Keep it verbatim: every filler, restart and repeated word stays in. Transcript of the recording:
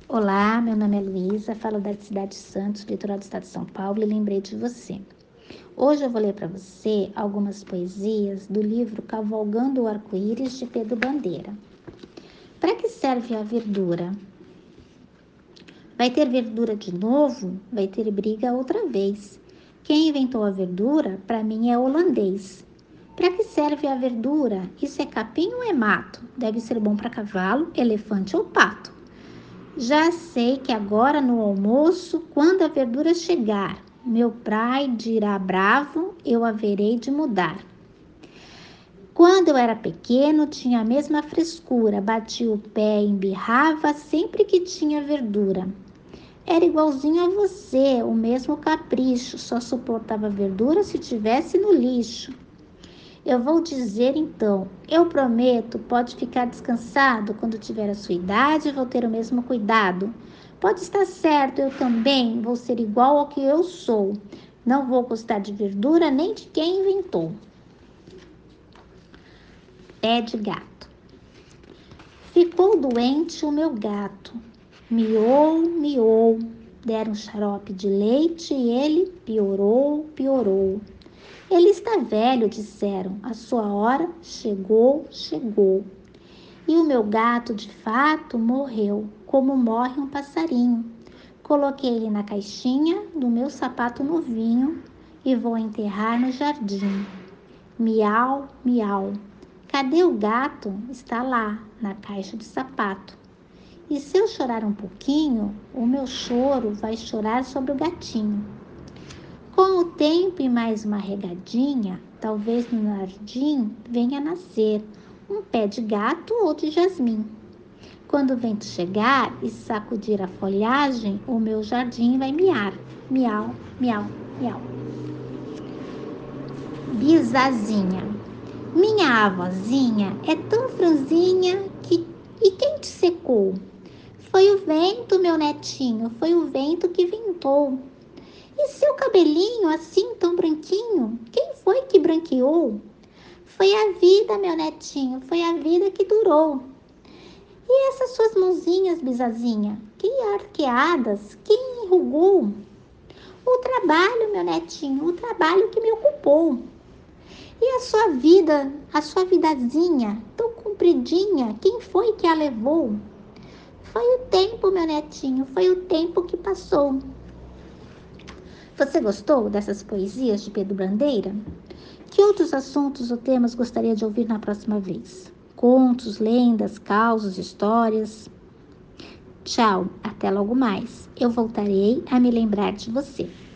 Olá, meu nome é Luísa, falo da cidade de Santos, litoral do estado de São Paulo, e lembrei de você. Hoje eu vou ler para você algumas poesias do livro Cavalgando o Arco-Íris, de Pedro Bandeira. Para que serve a verdura? Vai ter verdura de novo? Vai ter briga outra vez. Quem inventou a verdura, para mim, é holandês. Para que serve a verdura? Isso é capim ou é mato? Deve ser bom para cavalo, elefante ou pato. Já sei que agora no almoço, quando a verdura chegar, meu pai dirá bravo, eu haverei de mudar. Quando eu era pequeno, tinha a mesma frescura, batia o pé, embirrava sempre que tinha verdura. Era igualzinho a você, o mesmo capricho, só suportava verdura se tivesse no lixo. Eu vou dizer então, eu prometo, pode ficar descansado, quando tiver a sua idade, vou ter o mesmo cuidado. Pode estar certo, eu também vou ser igual ao que eu sou. Não vou gostar de verdura nem de quem inventou. Pé de gato. Ficou doente o meu gato. Miou, miou. Deram xarope de leite e ele piorou, piorou. Ele está velho, disseram. A sua hora chegou, chegou. E o meu gato, de fato, morreu, como morre um passarinho. Coloquei ele na caixinha do meu sapato novinho e vou enterrar no jardim. Miau, miau. Cadê o gato? Está lá, na caixa de sapato. E se eu chorar um pouquinho, o meu choro vai chorar sobre o gatinho. Com o tempo e mais uma regadinha, talvez no jardim venha nascer um pé de gato ou de jasmim. Quando o vento chegar e sacudir a folhagem, o meu jardim vai miar. Miau, miau, miau. Bisazinha. Minha avózinha é tão franzinha que... E quem te secou? Foi o vento, meu netinho, foi o vento que ventou. E seu cabelinho assim tão branquinho, quem foi que branqueou? Foi a vida, meu netinho, foi a vida que durou. E essas suas mãozinhas, bisazinha, que arqueadas, quem enrugou? O trabalho, meu netinho, o trabalho que me ocupou. E a sua vida, a sua vidazinha, tão compridinha, quem foi que a levou? Foi o tempo, meu netinho, foi o tempo que passou. Você gostou dessas poesias de Pedro Bandeira? Que outros assuntos ou temas gostaria de ouvir na próxima vez? Contos, lendas, causos, histórias? Tchau, até logo mais. Eu voltarei a me lembrar de você.